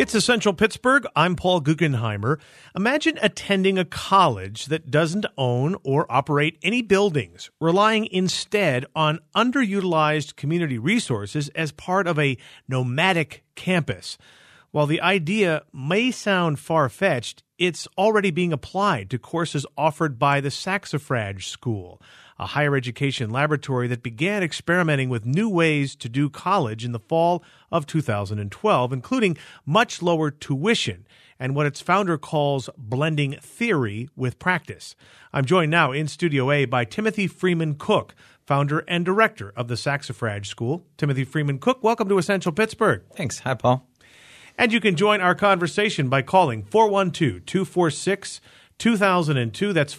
It's Essential Pittsburgh. I'm Paul Guggenheimer. Imagine attending a college that doesn't own or operate any buildings, relying instead on underutilized community resources as part of a nomadic campus. While the idea may sound far-fetched, it's already being applied to courses offered by the Saxifrage School, a higher education laboratory that began experimenting with new ways to do college in the fall of 2012, including much lower tuition and what its founder calls blending theory with practice. I'm joined now in Studio A by Timothy Freeman Cook, founder and director of the Saxifrage School. Timothy Freeman Cook, welcome to Essential Pittsburgh. Thanks. Hi, Paul. And you can join our conversation by calling 412-246-2002. That's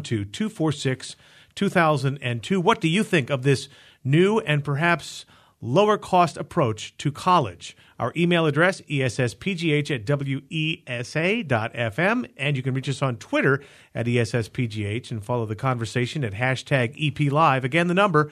412-246-2002. What do you think of this new and perhaps lower-cost approach to college? Our email address, esspgh@wesa.fm, and you can reach us on Twitter at esspgh and follow the conversation at hashtag EPLive. Again, the number,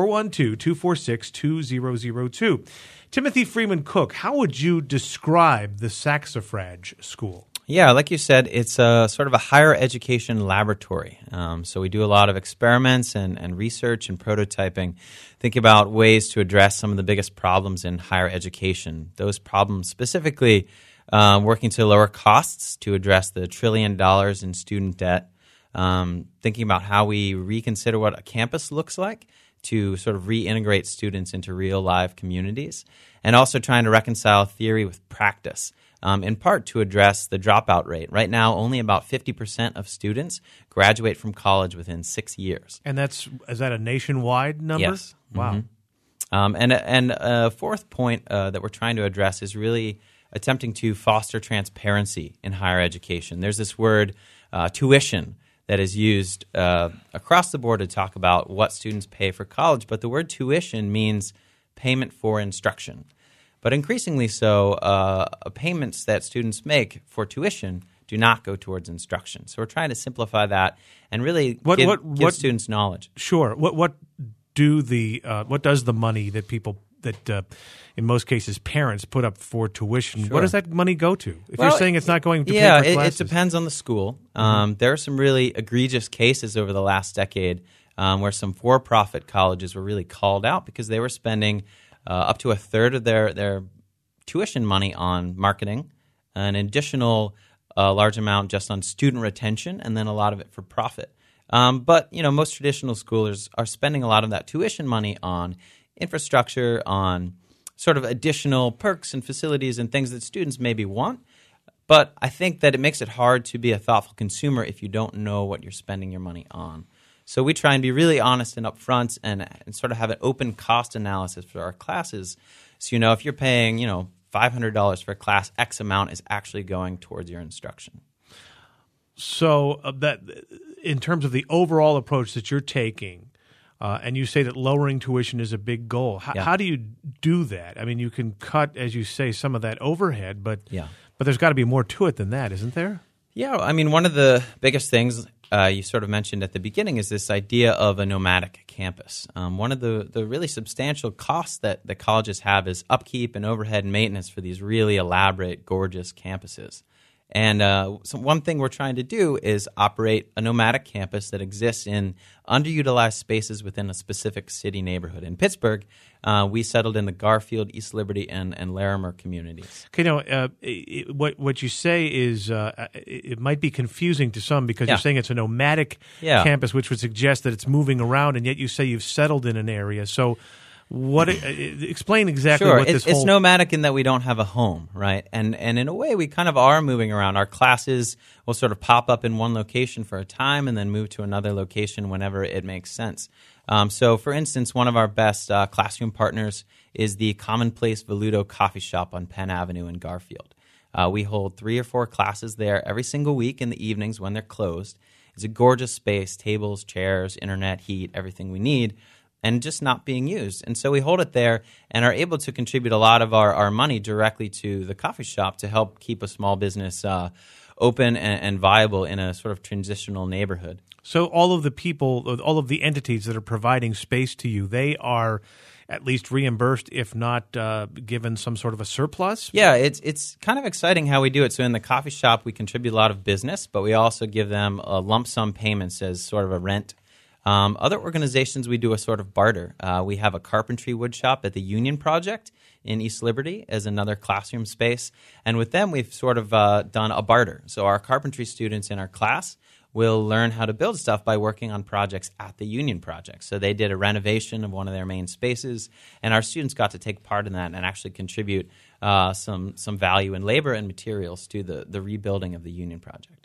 412-246-2002. Timothy Freeman Cook, how would you describe the Saxifrage School? Yeah, like you said, it's a sort of a higher education laboratory. So we do a lot of experiments and research and prototyping, thinking about ways to address some of the biggest problems in higher education. Those problems specifically working to lower costs to address the $1 trillion in student debt, thinking about how we reconsider what a campus looks like to sort of reintegrate students into real live communities, and also trying to reconcile theory with practice, in part to address the dropout rate. Right now, only about 50% of students graduate from college within 6 years. And is that a nationwide number? Yes. Wow. Mm-hmm. And a fourth point that we're trying to address is really attempting to foster transparency in higher education. There's this word, tuition, that is used across the board to talk about what students pay for college, but the word tuition means payment for instruction. But increasingly so, payments that students make for tuition do not go towards instruction. So we're trying to simplify that and really give students knowledge. Sure. What does the money that people in most cases parents put up for tuition, Sure. What does that money go to? If you're saying it's not going to pay for classes. It depends on the school. There are some really egregious cases over the last decade where some for-profit colleges were really called out because they were spending up to a third of their tuition money on marketing, an additional large amount just on student retention, and then a lot of it for profit. But most traditional schoolers are spending a lot of that tuition money on infrastructure, on sort of additional perks and facilities and things that students maybe want. But I think that it makes it hard to be a thoughtful consumer if you don't know what you're spending your money on. So we try and be really honest and upfront and sort of have an open cost analysis for our classes. So, if you're paying, $500 for a class, X amount is actually going towards your instruction. So that in terms of the overall approach that you're taking, and you say that lowering tuition is a big goal. How do you do that? I mean, you can cut, as you say, some of that overhead, but there's got to be more to it than that, isn't there? Yeah, I mean, one of the biggest things you sort of mentioned at the beginning is this idea of a nomadic campus. One of the really substantial costs that the colleges have is upkeep and overhead and maintenance for these really elaborate, gorgeous campuses. And so one thing we're trying to do is operate a nomadic campus that exists in underutilized spaces within a specific city neighborhood. In Pittsburgh, we settled in the Garfield, East Liberty, and Larimer communities. Okay, what you say is it might be confusing to some because you're saying it's a nomadic campus, which would suggest that it's moving around, and yet you say you've settled in an area. So explain exactly what this it's nomadic in that we don't have a home, right? And in a way, we kind of are moving around. Our classes will sort of pop up in one location for a time and then move to another location whenever it makes sense. So, for instance, one of our best classroom partners is the Commonplace Veludo Coffee Shop on Penn Avenue in Garfield. We hold 3 or 4 classes there every single week in the evenings when they're closed. It's a gorgeous space, tables, chairs, internet, heat, everything we need, and just not being used. And so we hold it there and are able to contribute a lot of our money directly to the coffee shop to help keep a small business open and viable in a sort of transitional neighborhood. So all of the people, all of the entities that are providing space to you, they are at least reimbursed, if not given some sort of a surplus? Yeah, it's kind of exciting how we do it. So in the coffee shop, we contribute a lot of business, but we also give them lump sum payments as sort of a rent. Other organizations, we do a sort of barter. We have a carpentry wood shop at the Union Project in East Liberty as another classroom space. And with them, we've sort of done a barter. So our carpentry students in our class will learn how to build stuff by working on projects at the Union Project. So they did a renovation of one of their main spaces, and our students got to take part in that and actually contribute some value in labor and materials to the rebuilding of the Union Project.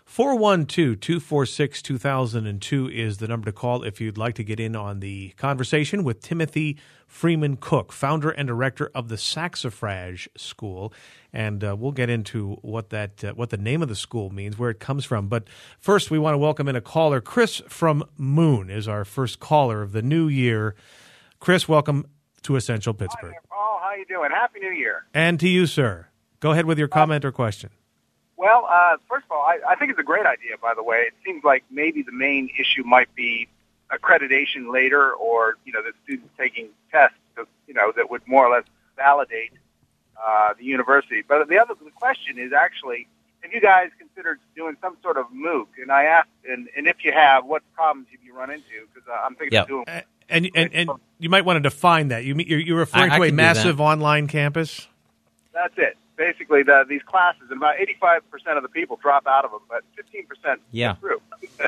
412-246-2002 is the number to call if you'd like to get in on the conversation with Timothy Freeman Cook, founder and director of the Saxifrage School. And we'll get into what the name of the school means, where it comes from. But first, we want to welcome in a caller. Chris from Moon is our first caller of the new year. Chris, welcome to Essential Pittsburgh. Hi, Paul. How you doing? Happy New Year. And to you, sir. Go ahead with your comment or question. Well, first of all, I think it's a great idea, by the way. It seems like maybe the main issue might be accreditation later, or, the students taking tests, that would more or less validate the university. But the question is actually, have you guys considered doing some sort of MOOC? And I asked, and if you have, what problems have you run into? Because I'm thinking of doing. And you might want to define that. You're referring to a massive online campus? That's it. Basically, these classes, and about 85% of the people drop out of them, but 15% get through.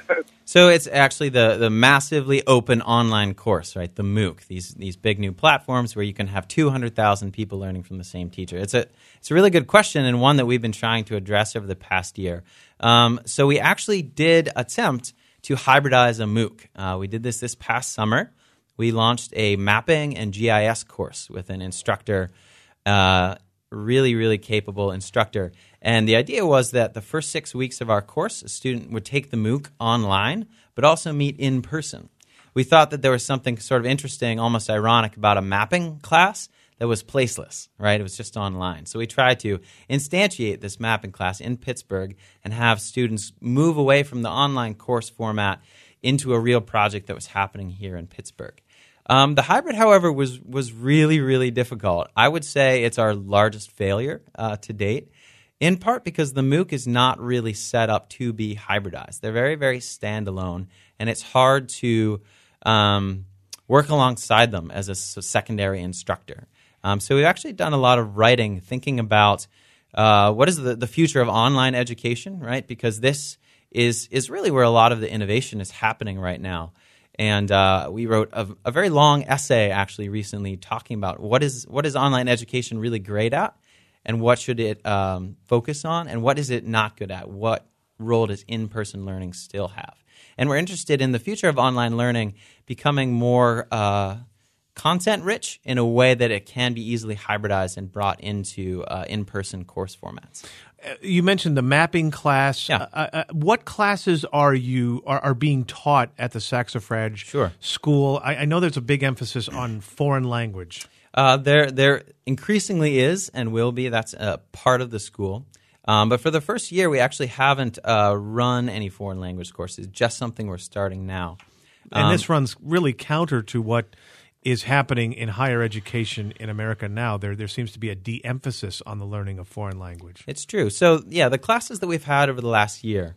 So it's actually the massively open online course, right? The MOOC, these big new platforms where you can have 200,000 people learning from the same teacher. It's a really good question, and one that we've been trying to address over the past year. So we actually did attempt to hybridize a MOOC. We did this past summer. We launched a mapping and GIS course with an instructor, really, really capable instructor. And the idea was that the first 6 weeks of our course, a student would take the MOOC online, but also meet in person. We thought that there was something sort of interesting, almost ironic, about a mapping class that was placeless, right? It was just online. So we tried to instantiate this mapping class in Pittsburgh and have students move away from the online course format into a real project that was happening here in Pittsburgh. The hybrid, however, was really, really difficult. I would say it's our largest failure to date, in part because the MOOC is not really set up to be hybridized. They're very, very standalone, and it's hard to work alongside them as a secondary instructor. So we've actually done a lot of writing thinking about what is the future of online education, right? Because this is really where a lot of the innovation is happening right now. And we wrote a very long essay actually recently talking about what is online education really great at, and what should it focus on, and what is it not good at? What role does in-person learning still have? And we're interested in the future of online learning becoming more content-rich in a way that it can be easily hybridized and brought into in-person course formats. You mentioned the mapping class. Yeah. What classes are being taught at the Saxifrage School? I know there's a big emphasis on foreign language. There increasingly is and will be. That's a part of the school. But for the first year, we actually haven't run any foreign language courses, just something we're starting now. And this runs really counter to what is happening in higher education in America now. There seems to be a de-emphasis on the learning of foreign language. It's true. So, the classes that we've had over the last year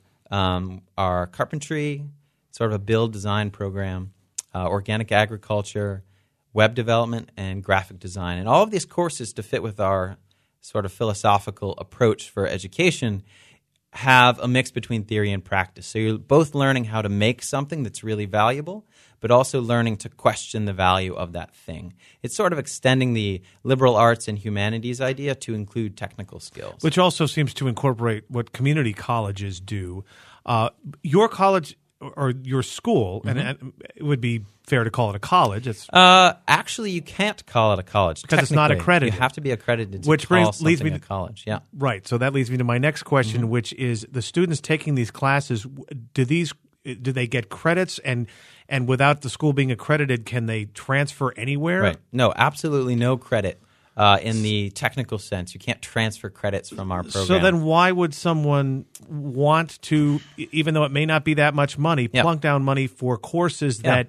are carpentry, sort of a build design program, organic agriculture, web development, and graphic design. And all of these courses, to fit with our sort of philosophical approach for education, have a mix between theory and practice. So you're both learning how to make something that's really valuable, but also learning to question the value of that thing. It's sort of extending the liberal arts and humanities idea to include technical skills. Which also seems to incorporate what community colleges do. Your college or your school, and it would be fair to call it a college. Actually, you can't call it a college because it's not accredited. You have to be accredited to call something a college. Yeah, right. So that leads me to my next question, which is: the students taking these classes, do they get credits, and without the school being accredited, can they transfer anywhere? Right. No, absolutely no credit. In the technical sense, you can't transfer credits from our program. So then why would someone want to, even though it may not be that much money, plunk down money for courses that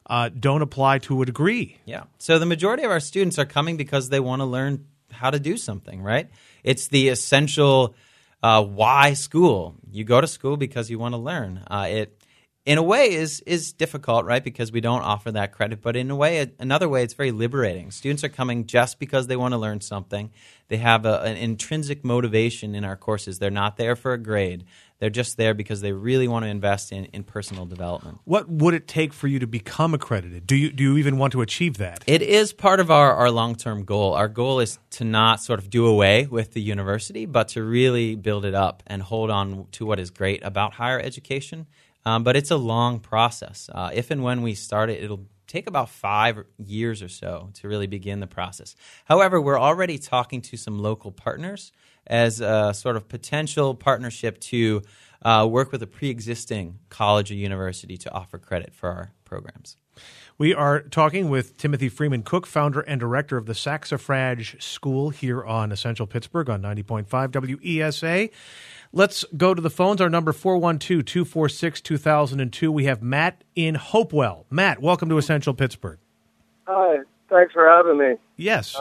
don't apply to a degree. Yeah. So the majority of our students are coming because they want to learn how to do something, right? It's the essential why school. You go to school because you want to learn. It, in a way, is difficult, right? Because we don't offer that credit. But in a way, another way, it's very liberating. Students are coming just because they want to learn something. They have an intrinsic motivation in our courses. They're not there for a grade. They're just there because they really want to invest in personal development. What would it take for you to become accredited? Do you even want to achieve that? It is part of our long-term goal. Our goal is to not sort of do away with the university, but to really build it up and hold on to what is great about higher education. But it's a long process. If and when we start it, it'll take about 5 years or so to really begin the process. However, we're already talking to some local partners as a sort of potential partnership to work with a pre-existing college or university to offer credit for our programs. We are talking with Timothy Freeman Cook, founder and director of the Saxifrage School here on Essential Pittsburgh on 90.5 WESA. Let's go to the phones. Our number 412-246-2002. We have Matt in Hopewell. Matt, welcome to Essential Pittsburgh. Hi, thanks for having me. Yes.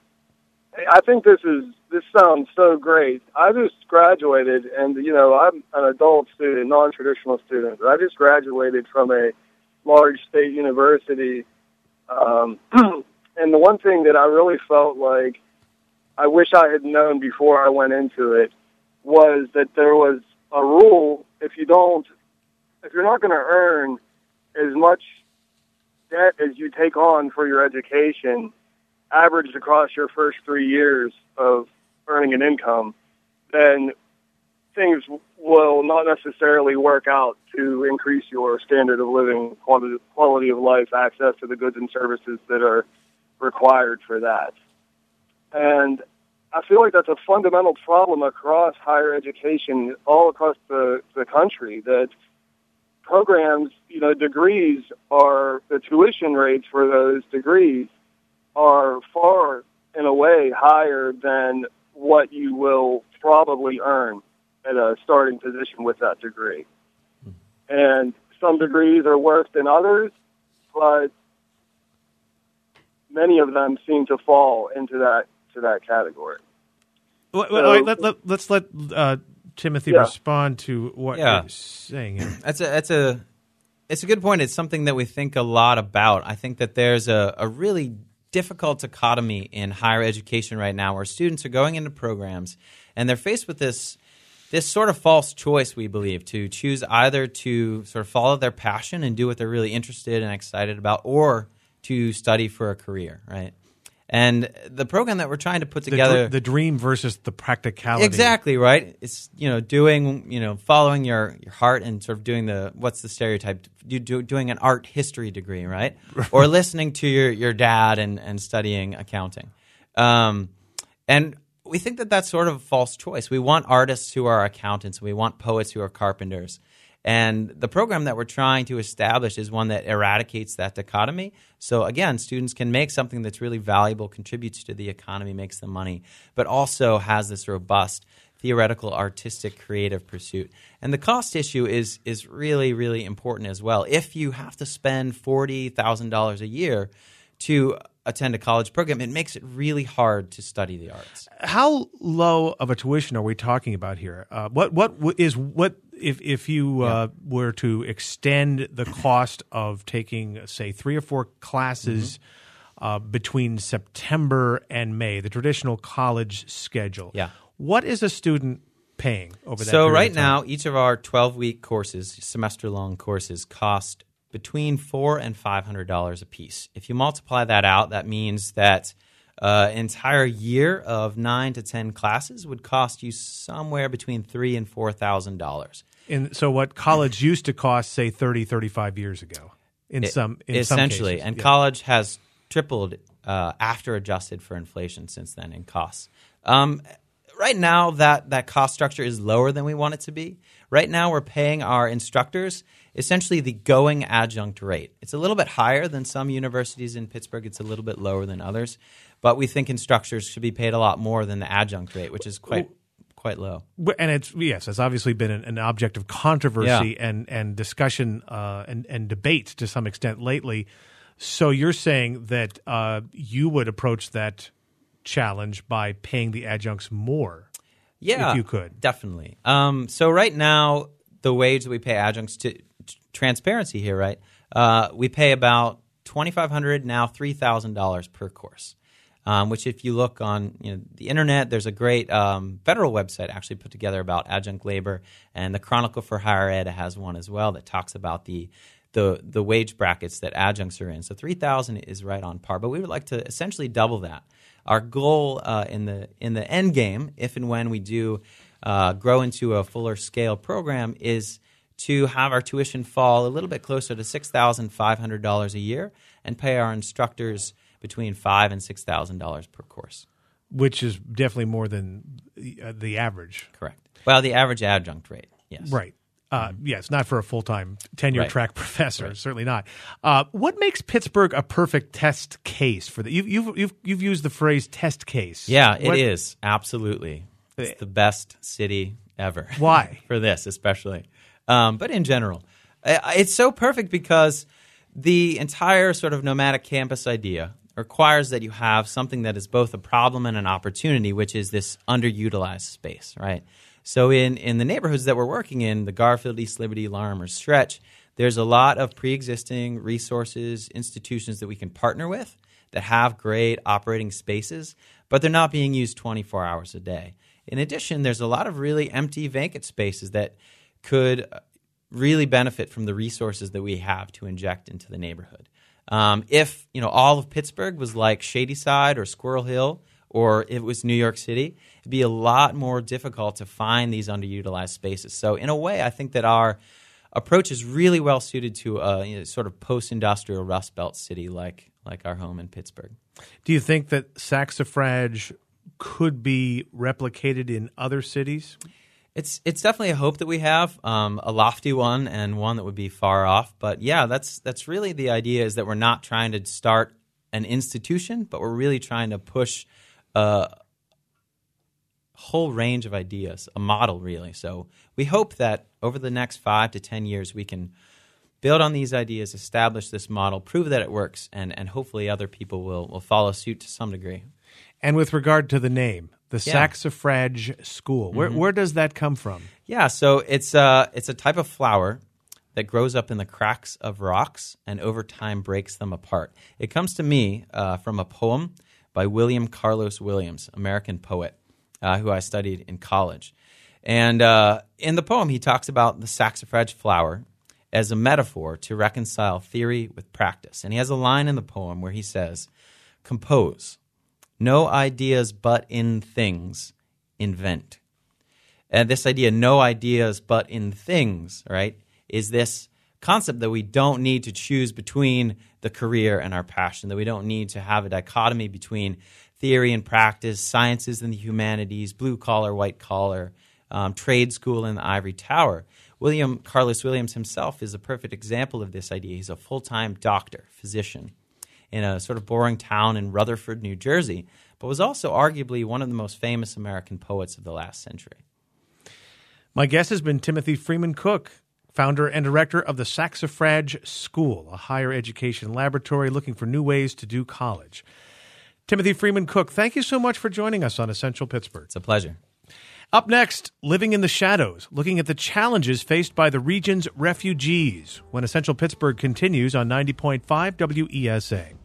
I think this sounds so great. I just graduated, and I'm an adult student, non-traditional student. I just graduated from a large state university, and the one thing that I really felt like I wish I had known before I went into it was that there was a rule: if you're not going to earn as much debt as you take on for your education, averaged across your first 3 years of earning an income, then things will not necessarily work out to increase your standard of living, quality of life, access to the goods and services that are required for that. And I feel like that's a fundamental problem across higher education all across the country, that programs, degrees are, the tuition rates for those degrees are far, in a way, higher than what you will probably earn at a starting position with that degree. And some degrees are worse than others, but many of them seem to fall into that category. Well, all right, let's let Timothy respond to what you're saying here. It's a good point. It's something that we think a lot about. I think that there's a really difficult dichotomy in higher education right now where students are going into programs and they're faced with this sort of false choice, we believe, to choose either to sort of follow their passion and do what they're really interested and excited about, or to study for a career, right? And the program that we're trying to put together, the dream versus the practicality. Exactly, right? It's following your heart and sort of doing what's the stereotype? Doing an art history degree, right? Or listening to your dad and studying accounting. And we think that that's sort of a false choice. We want artists who are accountants. We want poets who are carpenters. And the program that we're trying to establish is one that eradicates that dichotomy. So again, students can make something that's really valuable, contributes to the economy, makes them money, but also has this robust theoretical, artistic, creative pursuit. And the cost issue is really, really important as well. If you have to spend $40,000 a year to attend a college program, it makes it really hard to study the arts. How low of a tuition are we talking about here? If you were to extend the cost of taking, say, 3 or 4 classes between September and May, the traditional college schedule? Yeah. What is a student paying over that period So right of time? now, each of our 12-week courses, semester-long courses, cost between $400 and $500 a piece. If you multiply that out, that means that an entire year of 9 to 10 classes would cost you somewhere between $3,000 and $4,000. So what college used to cost, say, 30, 35 years ago, in some essentially, cases. And college has tripled after adjusted for inflation since then in costs. Right now, that cost structure is lower than we want it to be. Right now, we're paying our instructors essentially the going adjunct rate. It's a little bit higher than some universities in Pittsburgh. It's a little bit lower than others. But we think instructors should be paid a lot more than the adjunct rate, which is quite quite low. And it's obviously been an object of controversy and discussion and debate to some extent lately. So you're saying that you would approach that challenge by paying the adjuncts more, if you could. Definitely. So right now, the wage that we pay adjuncts, to transparency here, right? We pay about $2,500 now, $3,000 per course. Which, if you look on the internet, there's a great federal website actually put together about adjunct labor, and the Chronicle for Higher Ed has one as well that talks about the wage brackets that adjuncts are in. So $3,000 is right on par, but we would like to essentially double that. Our goal in the end game, if and when we do grow into a fuller scale program, is to have our tuition fall a little bit closer to $6,500 a year and pay our instructors between $5,000 and $6,000 per course. Which is definitely more than the average. Correct. Well, the average adjunct rate, yes. Right. Yes, not for a full-time tenure track professor, certainly not. What makes Pittsburgh a perfect test case for that? You've used the phrase test case. Yeah, it is, absolutely. It's the best city ever. Why? For this, especially. But in general. It's so perfect because the entire sort of nomadic campus idea requires that you have something that is both a problem and an opportunity, which is this underutilized space, right? So in the neighborhoods that we're working in, the Garfield, East Liberty, Larimer Stretch, there's a lot of pre-existing resources, institutions that we can partner with that have great operating spaces, but they're not being used 24 hours a day. In addition, there's a lot of really empty, vacant spaces that could really benefit from the resources that we have to inject into the neighborhood. If all of Pittsburgh was like Shadyside or Squirrel Hill, or it was New York City, it'd be a lot more difficult to find these underutilized spaces. So in a way, I think that our approach is really well suited to a sort of post-industrial Rust Belt city like our home in Pittsburgh. Do you think that Saxifrage could be replicated in other cities? It's definitely a hope that we have, a lofty one and one that would be far off. But yeah, that's really the idea, is that we're not trying to start an institution, but we're really trying to push a whole range of ideas, a model really. So we hope that over the next 5 to 10 years we can build on these ideas, establish this model, prove that it works, and hopefully other people will follow suit to some degree. And with regard to the name, the Saxifrage School, where does that come from? Yeah, so it's a type of flower that grows up in the cracks of rocks and over time breaks them apart. It comes to me from a poem by William Carlos Williams, American poet, who I studied in college. And in the poem, he talks about the saxifrage flower as a metaphor to reconcile theory with practice. And he has a line in the poem where he says, "Compose. No ideas but in things, invent." And this idea, no ideas but in things, right, is this concept that we don't need to choose between the career and our passion, that we don't need to have a dichotomy between theory and practice, sciences and the humanities, blue collar, white collar, trade school and the ivory tower. William Carlos Williams himself is a perfect example of this idea. He's a full-time doctor, physician, in a sort of boring town in Rutherford, New Jersey, but was also arguably one of the most famous American poets of the last century. My guest has been Timothy Freeman Cook, founder and director of the Saxifrage School, a higher education laboratory looking for new ways to do college. Timothy Freeman Cook, thank you so much for joining us on Essential Pittsburgh. It's a pleasure. Up next, Living in the Shadows, looking at the challenges faced by the region's refugees, when Essential Pittsburgh continues on 90.5 WESA.